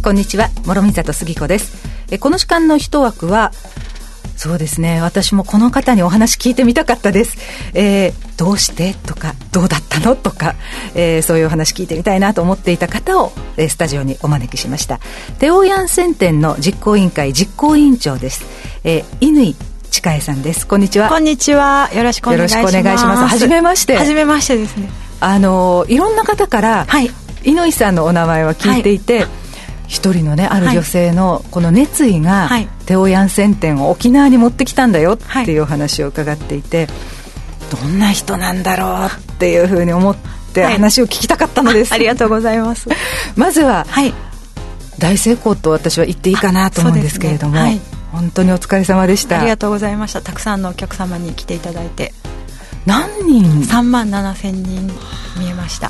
こんにちは、諸見里杉子です。この時間の一枠は、そうですね、私もこの方にお話聞いてみたかったです。どうしてとかどうだったのとか、そういうお話聞いてみたいなと思っていた方を、スタジオにお招きしました。テオヤンセン展の実行委員会実行委員長です。乾千佳恵さんです。こんにちは。 こんにちは。よろしくお願いします。 よろしくお願いします。はじめまして。 はじめましてですね。 いろんな方から、はい、乾さんのお名前は聞いていて、はい、一人のね、ある女性のこの熱意が、はい、テオヤンセン展を沖縄に持ってきたんだよっていうお話を伺っていて、どんな人なんだろうっていうふうに思って話を聞きたかったのです、 はい、ありがとうございます。 まずは、はい、大成功と私は言っていいかなと思うんですけれども、ね、はい、本当にお疲れ様でした。 ありがとうございました。たくさんのお客様に来ていただいて。 何人 ？3万7,000人見えました。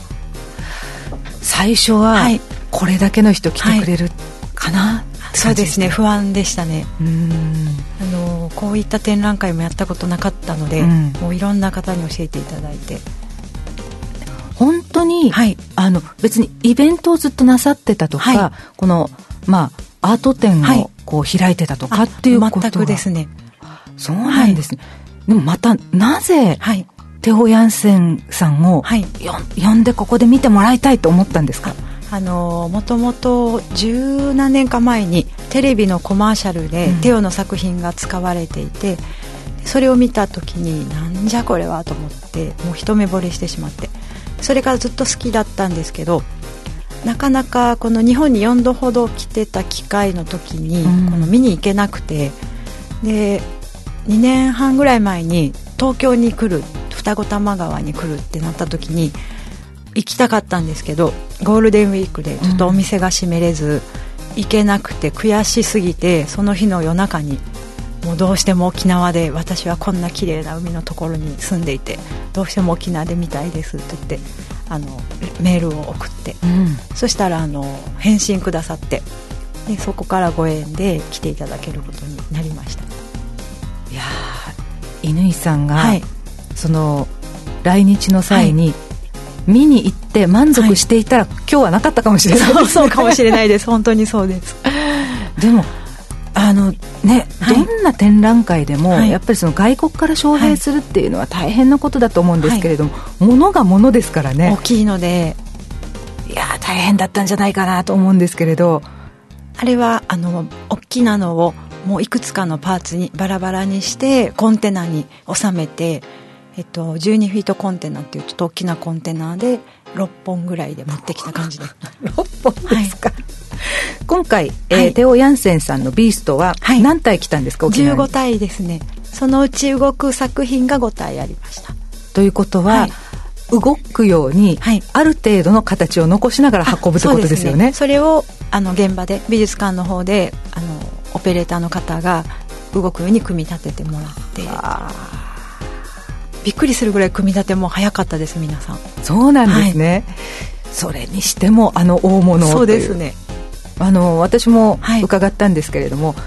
最初は、はい、これだけの人来てくれるかな、はい、 そうですね、不安でしたね。こういった展覧会もやったことなかったので、もういろんな方に教えていただいて、 本当に、はい、別にイベントをずっとなさってたとか、はい、この、アート展をこう開いてたとかっていうことは、 全くですね。 そうなんですね、はい、でもまたなぜ、はい、テオヤンセンさんを、はい、呼んでここで見てもらいたいと思ったんですか？ もともと十何年か前にテレビのコマーシャルでテオの作品が使われていて、それを見た時になんじゃこれはと思って、もう一目惚れしてしまって、それからずっと好きだったんですけど、なかなかこの日本に4度ほど来てた機会の時に、この見に行けなくて、で2年半ぐらい前に東京に来る、二子玉川に来るってなった時に行きたかったんですけど、ゴールデンウィークでちょっとお店が閉めれず、行けなくて悔しすぎて、その日の夜中にもうどうしても沖縄で、私はこんな綺麗な海のところに住んでいてどうしても沖縄で見たいですって言ってメールを送って、そしたら返信くださって、でそこからご縁で来ていただけることになりました。 いや乾さんが、はい、その来日の際に、はい、見に行って満足していたら、はい、今日はなかったかもしれないですね。 そうかもしれないです。本当にそうです。 でもね、はい、どんな展覧会でも、はい、やっぱりその外国から招聘するっていうのは大変なことだと思うんですけれども、はい、物が物ですからね、 大きいので、 いや大変だったんじゃないかなと思うんですけれど、 あれは大きなのをもういくつかのパーツにバラバラにしてコンテナに収めて、12フィートコンテナっていうちょっと大きなコンテナで6本ぐらいで持ってきた感じで 6本ですか、はい、今回、 はい、 テオヤンセンさんのビーストは何体来たんですか？ はい、15体ですね。そのうち動く作品が5体ありました。 ということは、はい、動くように、はい、ある程度の形を残しながら運ぶってことですよね。 それを現場で美術館の方でオペレーターの方が動くように組み立ててもらって、びっくりするぐらい組み立ても早かったです。皆さん。 そうなんですね、はい、それにしても大物をそうですね。 私も伺ったんですけれども、はい、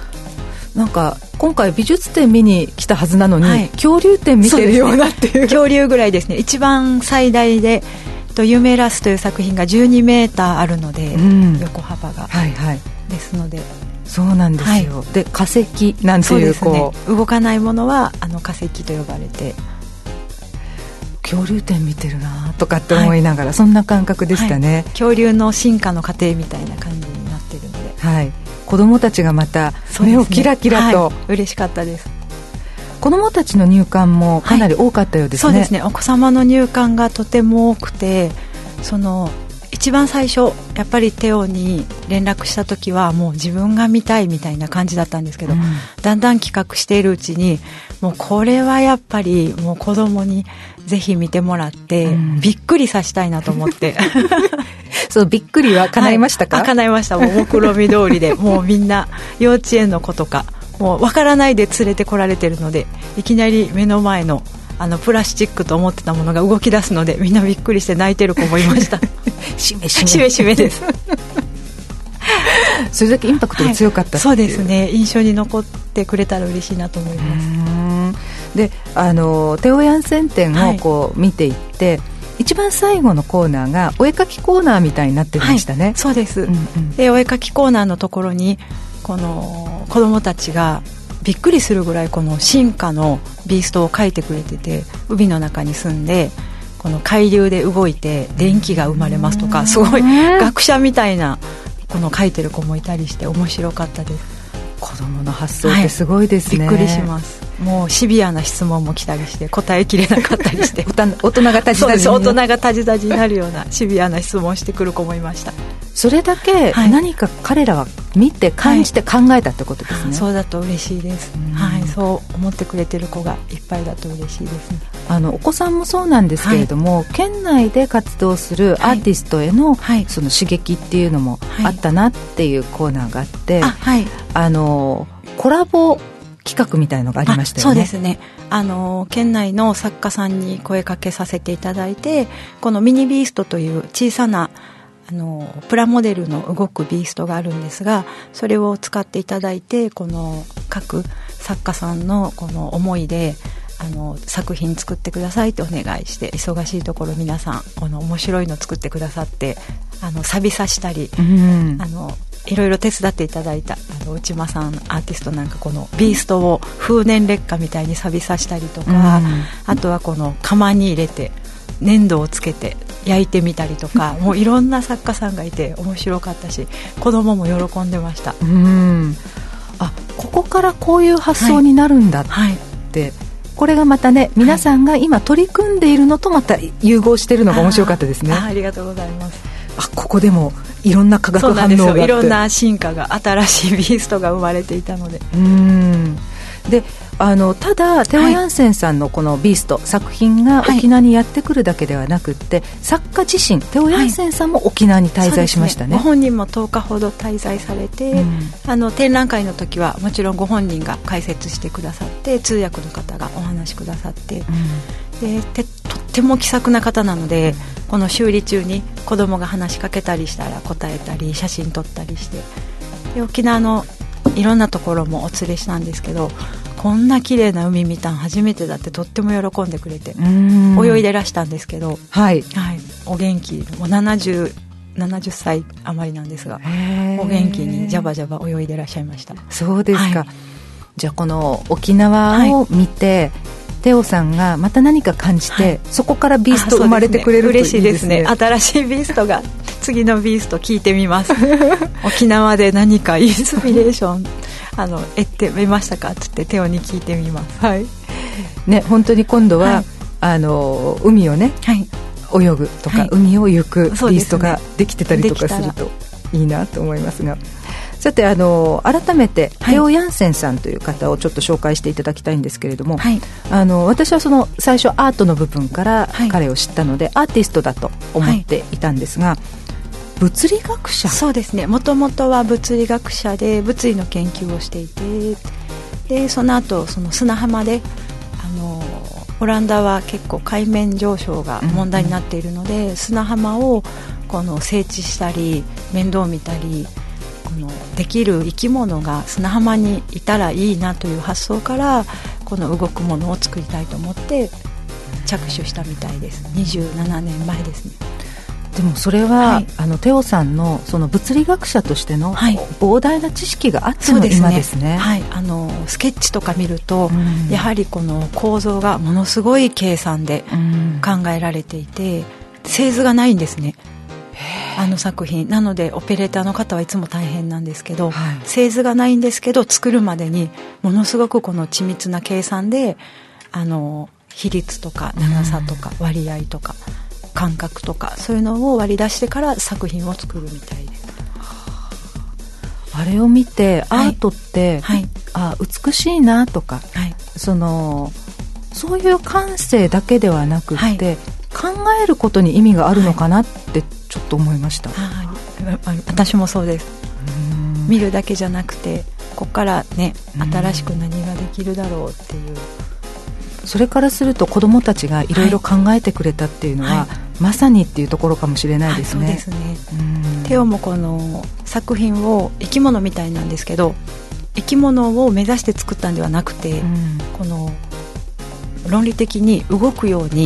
なんか今回美術展見に来たはずなのに、はい、恐竜展見てるようなっていう、 恐竜ぐらいですね。一番最大でユメラスという作品が12メーターあるので、横幅が、はいはい、ですので、 そうなんですよ、はい、で化石なんていう、 そうですね、動かないものは化石と呼ばれて、 恐竜展見てるなとかって思いながら、はい、そんな感覚でしたね、はい、 恐竜の進化の過程みたいな感じになっているので、 はい、子どもたちがまた目をキラキラと、 はい、嬉しかったです。 子どもたちの入館もかなり多かったようですね、 はい、そうですね。お子様の入館がとても多くて、一番最初やっぱりテオに連絡した時はもう自分が見たいみたいな感じだったんですけど、だんだん企画しているうちに、もうこれはやっぱりもう子供にぜひ見てもらって、びっくりさせたいなと思ってそうびっくりは叶いましたか？ はい、叶いました。もう目論見通りでもうみんな幼稚園の子とかもう分からないで連れてこられてるので、いきなり目の前のプラスチックと思ってたものが動き出すので、みんなびっくりして泣いてる子もいましたしめですそれだけインパクトが強かったっていう、 そうですね。印象に残ってくれたら嬉しいなと思います。 でテオヤンセン展をこう見ていって、はい、 一番最後のコーナーがお絵描きコーナーみたいになってましたね、 はい、そうです、でお絵描きコーナーのところにこの子どもたちがびっくりするぐらいこの進化のビーストを描いてくれてて、海の中に住んでこの海流で動いて電気が生まれますとか、すごい学者みたいなこの描いてる子もいたりして面白かったです。 子供の発想ってすごいですね、 びっくりします。もうシビアな質問も来たりして答えきれなかったりして大人がタジタジそうです、大人がタジタジになるようなシビアな質問をしてくる子もいました。 それだけ何か彼らは見て感じて考えたってことですね、はい、 そうだと嬉しいです、はい、そう思ってくれてる子がいっぱいだと嬉しいですね。 お子さんもそうなんですけれども、はい、県内で活動するアーティストへの、はい、その刺激っていうのもあったなっていうコーナーがあって、はい、コラボ企画みたいのがありましたよね。 そうですね、県内の作家さんに声かけさせていただいて、このミニビーストという小さなプラモデルの動くビーストがあるんですが、それを使っていただいて、この各作家さんのこの思いで作品作ってくださいってお願いして、忙しいところ皆さん面白いの作ってくださって、錆刺したり、いろいろ手伝っていただいた内間さんアーティストなんか、このビーストを風粘劣化みたいに錆刺したりとか、あとはこの窯に入れて粘土をつけて焼いてみたりとかもういろんな作家さんがいて面白かったし、子供も喜んでました。 ここからこういう発想になるんだって、はいはい、これがまたね、皆さんが今取り組んでいるのとまた融合しているのが面白かったですね。 ありがとうございます。 ここでもいろんな化学反応があって、 いろんな進化が、新しいビーストが生まれていたので、 でただテオ・ヤンセンさんのこのビースト、作品が沖縄にやってくるだけではなくって、作家自身テオ・ヤンセンさんも沖縄に滞在しましたね。 ご本人も10日ほど滞在されて、展覧会の時はもちろんご本人が解説してくださって、通訳の方がお話しくださって、でとっても気さくな方なので、この修理中に子供が話しかけたりしたら答えたり写真撮ったりして、で沖縄のいろんなところもお連れしたんですけど、こんな綺麗な海見たん初めてだってとっても喜んでくれて、泳いでらしたんですけど、はいはい、お元気、もう70歳余りなんですが、お元気にジャバジャバ泳いでらっしゃいました。 そうですか、はい、じゃあこの沖縄を見て、はい、テオさんがまた何か感じて、はい、そこからビースト生まれてくれるといいですね。 嬉しいですね。新しいビーストが次のビースト聞いてみます沖縄で何かインスピレーション得てみましたかって言ってテオに聞いてみます。はいね、本当に今度は、はい、海をね、はい、泳ぐとか、はい、海を行くビーストができてたりとかするといいなと思いますが、さて改めて、はい、テオ・ヤンセンさんという方をちょっと紹介していただきたいんですけれども、はい、私はその最初アートの部分から彼を知ったので、アーティストだと思っていたんですが、物理学者。 そうですね、もともとは物理学者で物理の研究をしていて、でその後その砂浜でオランダは結構海面上昇が問題になっているので、砂浜をこの整地したり面倒見たり、このできる生き物が砂浜にいたらいいなという発想から、この動くものを作りたいと思って着手したみたいです。27年前ですね。 でもそれは、はい、テオさんのその物理学者としての膨大な知識があっての今ですね。 はい、スケッチとか見ると、やはりこの構造がものすごい計算で考えられていて、製図がないんですね、作品なので。オペレーターの方はいつも大変なんですけど、はい、製図がないんですけど、作るまでにものすごくこの緻密な計算で比率とか長さとか割合とか感覚とか、そういうのを割り出してから作品を作るみたいです。 あれを見て、アートって、はい、美しいなとか、はい、そういう感性だけではなくって、はい、考えることに意味があるのかなってちょっと思いました。 私もそうです。見るだけじゃなくて、ここからね、新しく何ができるだろうっていう、 それからすると子どもたちがいろいろ考えてくれたっていうのは、はい、まさにっていうところかもしれないですね。 そうですね。テオもこの作品を生き物みたいなんですけど、生き物を目指して作ったんではなくて、この論理的に動くように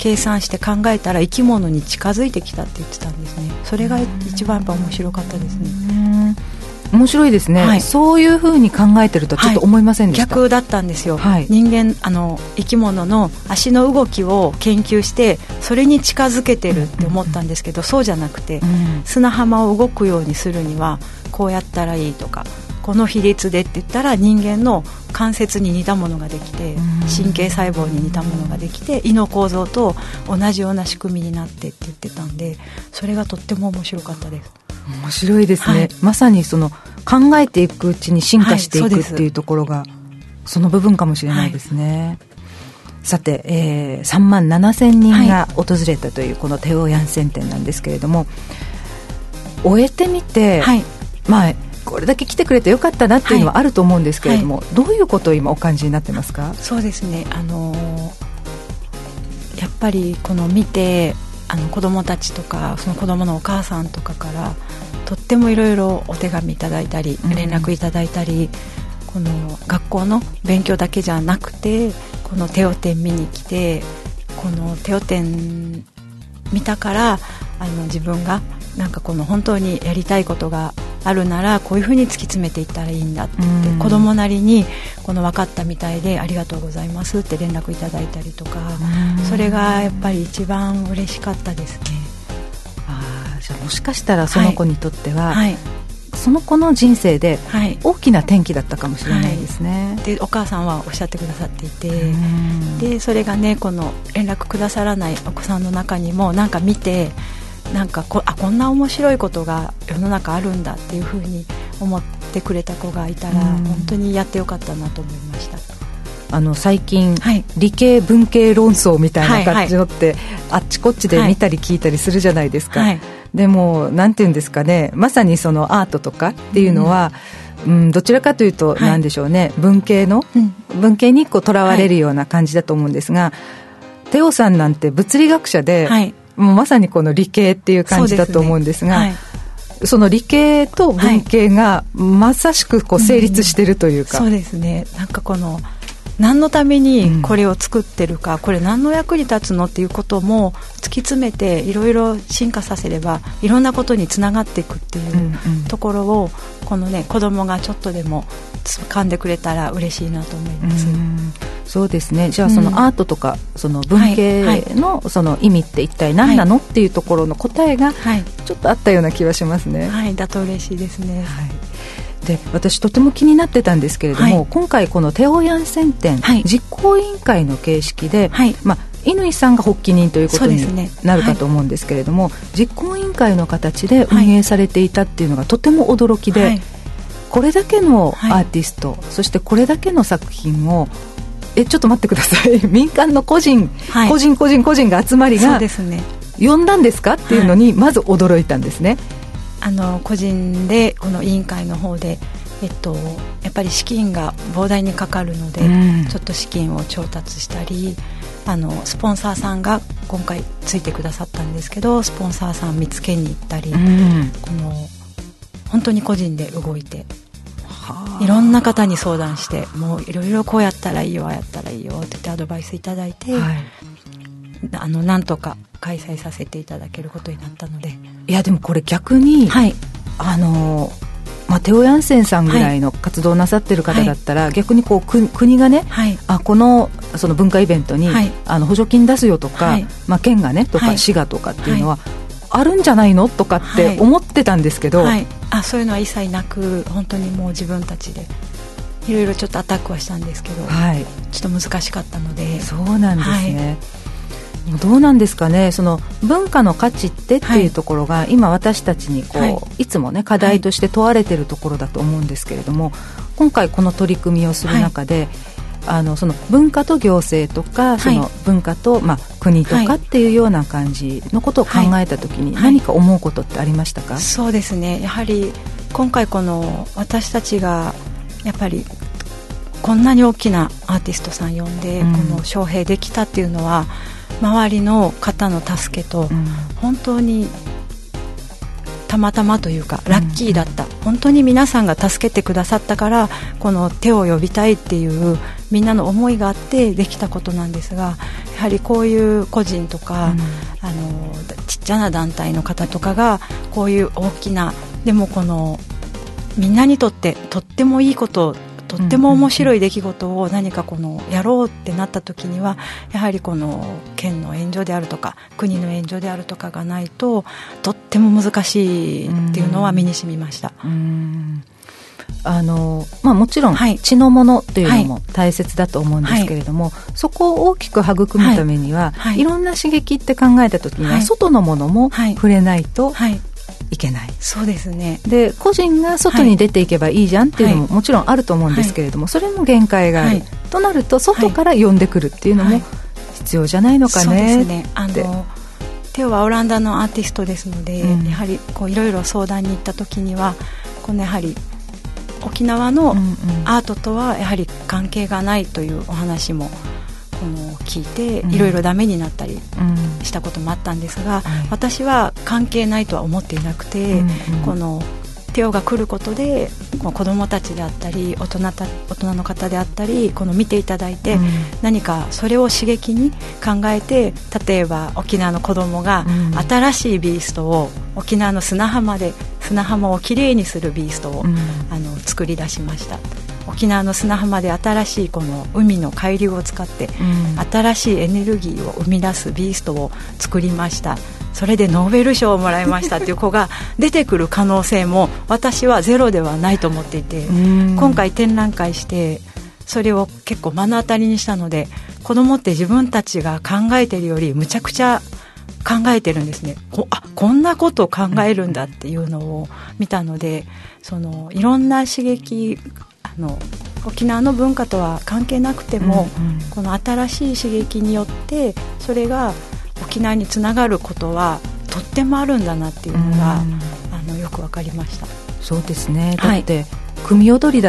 計算して考えたら生き物に近づいてきたって言ってたんですね。それが一番やっぱ面白かったですね。 面白いですね、はい、そういうふうに考えてるとちょっと思いませんでした、 逆だったんですよ、 はい、 人間生き物の足の動きを研究してそれに近づけてるって思ったんですけど、そうじゃなくて、砂浜を動くようにするにはこうやったらいいとか、この比率でって言ったら人間の関節に似たものができて、神経細胞に似たものができて、胃の構造と同じような仕組みになってって言ってたんで、それがとっても面白かったです。 面白いですね、はい、まさにその考えていくうちに進化していくっていうところがその部分かもしれないですね、はい、さて、3万7000人が訪れたというこのテオ・ヤンセン展なんですけれども、終えてみて、はい、まあこれだけ来てくれてよかったなっていうのはあると思うんですけれども、はいはい、どういうことを今お感じになってますか？ そうですね、やっぱりこの見て子どもたちとかその子どものお母さんとかからとってもいろいろお手紙いただいたり連絡いただいたり、この学校の勉強だけじゃなくてこのテオ展見に来て、このテオ展見たから自分がなんかこの本当にやりたいことがあるならこういうふうに突き詰めていったらいいんだって言って、子供なりにこの分かったみたいでありがとうございますって連絡いただいたりとか、それがやっぱり一番嬉しかったですね。 じゃあもしかしたらその子にとっては、はい、その子の人生で大きな転機だったかもしれないですね、 はい、でお母さんはおっしゃってくださっていて、でそれがね、この連絡くださらないお子さんの中にもなんか見て、なんかこんな面白いことが世の中あるんだっていうふうに思ってくれた子がいたら本当にやってよかったなと思いました。 最近、はい、理系文系論争みたいな感じのって、はいはい、あっちこっちで見たり聞いたりするじゃないですか、はい、でもなんていうんですかね、まさにそのアートとかっていうのは、どちらかというとなんでしょうね、文系にこうとらわれるような感じだと思うんですが、テオさんなんて物理学者で、はい、もうまさにこの理系っていう感じだと思うんですが、その理系と文系がまさしくこう成立してるというか、 そうですね、なんかこの何のためにこれを作ってるか、これ何の役に立つのっていうことも突き詰めていろいろ進化させればいろんなことにつながっていくっていうところを、このね、子供がちょっとでも掴んでくれたら嬉しいなと思います。 そうですね。じゃあそのアートとかその文系のその意味って一体何なのっていうところの答えがちょっとあったような気はしますね。 はい、だと嬉しいですね。 はい。で私とても気になってたんですけれども、はい、今回このテオ・ヤンセン展、はい、実行委員会の形式で、はい、乾さんが発起人ということになるかと思うんですけれども、実行委員会の形で運営されていたっていうのがとても驚きで、はい、これだけのアーティスト、そしてこれだけの作品をちょっと待ってください民間の個人が集まりが、そうですね、呼んだんですかっていうのにまず驚いたんですね。 個人でこの委員会の方で、やっぱり資金が膨大にかかるので、ちょっと資金を調達したり、スポンサーさんが今回ついてくださったんですけど、スポンサーさん見つけに行ったり、この本当に個人で動いて、いろんな方に相談して、もういろいろこうやったらいいよ、ああやったらいいよって言ってアドバイスいただいて、はい、なんとか開催させていただけることになったので。 いやでもこれ逆に、はい、テオ・ヤンセンさんぐらいの活動なさってる方だったら、はい、逆にこう国がね、はい、その文化イベントに、はい、補助金出すよとか、はい、県がねとか、はい、市がとかっていうのは、はい、あるんじゃないのとかって思ってたんですけど、はいはい、そういうのは一切なく、本当にもう自分たちでいろいろちょっとアタックはしたんですけど、はい、ちょっと難しかったので。 そうなんですね、はい、どうなんですかね、その文化の価値っていうところが、今私たちにいつもね課題として問われているところだと思うんですけれども、今回この取り組みをする中で、その文化と行政とか、その文化と、国とかっていうような感じのことを考えたときに、何か思うことってありましたか？ そうですね、やはり今回この私たちがやっぱりこんなに大きなアーティストさん呼んで、この招聘できたっていうのは、周りの方の助けと、本当にたまたまというかラッキーだった、本当に皆さんが助けてくださったからこの手を呼びたいっていうみんなの思いがあってできたことなんですが、やはりこういう個人とか、ちっちゃな団体の方とかがこういう大きな、でもこのみんなにとってとってもいいこと、とっても面白い出来事を何かこのやろうってなった時には、やはりこの県の援助であるとか国の援助であるとかがないととっても難しいっていうのは身に染みました。 もちろん血のものというのも大切だと思うんですけれども、そこを大きく育むためには、いろんな刺激って考えた時には、外のものも触れないといけない。 そうですね。 で個人が外に出ていけばいいじゃんっていうのももちろんあると思うんですけれども、それも限界がある、となると外から呼んでくるっていうのも必要じゃないのかね。 そうですね。テオはオランダのアーティストですので、やはりいろいろ相談に行った時にはこのやはり沖縄のアートとはやはり関係がないというお話も聞いて、いろいろダメになったりしたこともあったんですが、私は関係ないとは思っていなくて、このテオが来ることで子どもたちであったり大人の方であったり見ていただいて、何かそれを刺激に考えて、例えば沖縄の子どもが新しいビーストを沖縄の砂浜をきれいにするビーストを作り出しました。沖縄の砂浜で新しいこの海の海流を使って新しいエネルギーを生み出すビーストを作りました。それでノーベル賞をもらいましたっていう子が出てくる可能性も私はゼロではないと思っていて、今回展覧会してそれを結構目の当たりにしたので、子どもって自分たちが考えているよりむちゃくちゃ考えてるんですね。こんなことを考えるんだっていうのを見たので、いろんな刺激、沖縄の文化とは関係なくても、この新しい刺激によってそれが沖縄につながることはとってもあるんだなっていうのが、よく分かりました。 そうですね。だって、組踊りだって、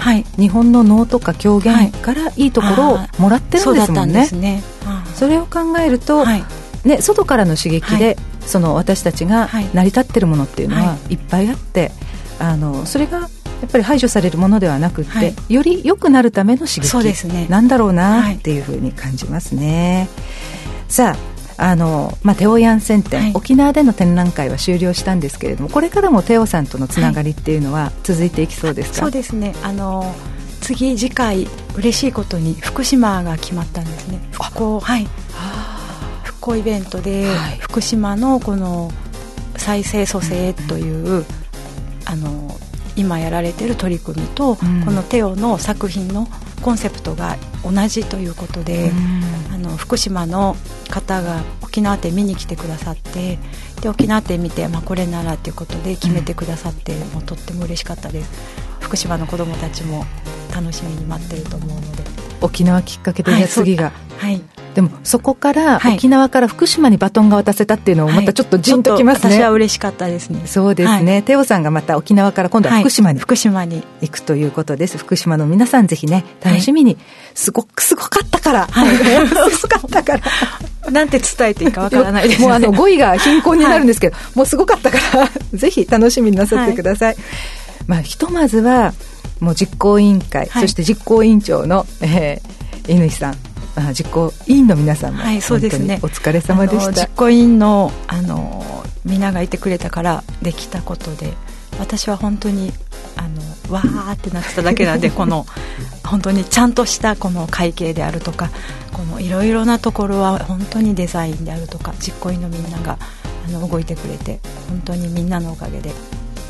日本の能とか狂言からいいところをもらってるんですもんね。それを考えると、外からの刺激で、私たちが成り立ってるものっていうのはいっぱいあって、それがやっぱり排除されるものではなくって、より良くなるための刺激なんだろうなっていうふうに感じますね。さあテオヤンセン展、沖縄での展覧会は終了したんですけれども、これからもテオさんとのつながりっていうのは続いていきそうですか？ そうですね。次回嬉しいことに福島が決まったんですね。復興イベントで、福島のこの再生蘇生という、今やられている取り組みと、このテオの作品のコンセプトが同じということで、福島の方が沖縄店見に来てくださって、で沖縄店見て、これならということで決めてくださって、もうとっても嬉しかったです。福島の子どもたちも楽しみに待っていると思うので、 沖縄きっかけで、次が、でもそこから沖縄から福島にバトンが渡せたっていうのもまたちょっとジンときますね。 私は嬉しかったですね。 そうですね。テオさんがまた沖縄から今度は福島に行くということです。福島の皆さんぜひね、楽しみに。すごかったから、すごかったからなんて伝えていいかわからないですね。 もう語彙が貧困になるんですけど、もうすごかったからぜひ楽しみになさってください。ひとまずはもう実行委員会、そして実行委員長の乾さん、実行委員の皆さんも本当にお疲れ様でした。 実行委員のみんながいてくれたからできたことで、私は本当にわーってなってただけなんでこの本当にちゃんとしたこの会計であるとか、このいろいろなところは本当にデザインであるとか、実行委員のみんなが動いてくれて、本当にみんなのおかげで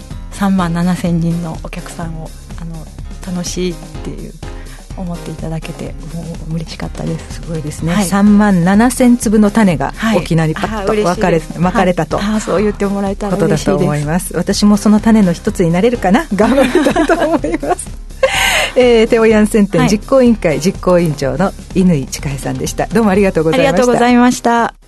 37,000人のお客さんを楽しいっていう思っていただけて、もう嬉しかったです。 すごいですね。37,000粒の種が沖縄にパッとまかれたと、 そう言ってもらえたら嬉しいです。 ことだと思います。私もその種の一つになれるかな、頑張りたいと思いますテオヤンセン展実行委員会実行委員長の乾千佳恵さんでした。どうもありがとうございました。 ありがとうございました。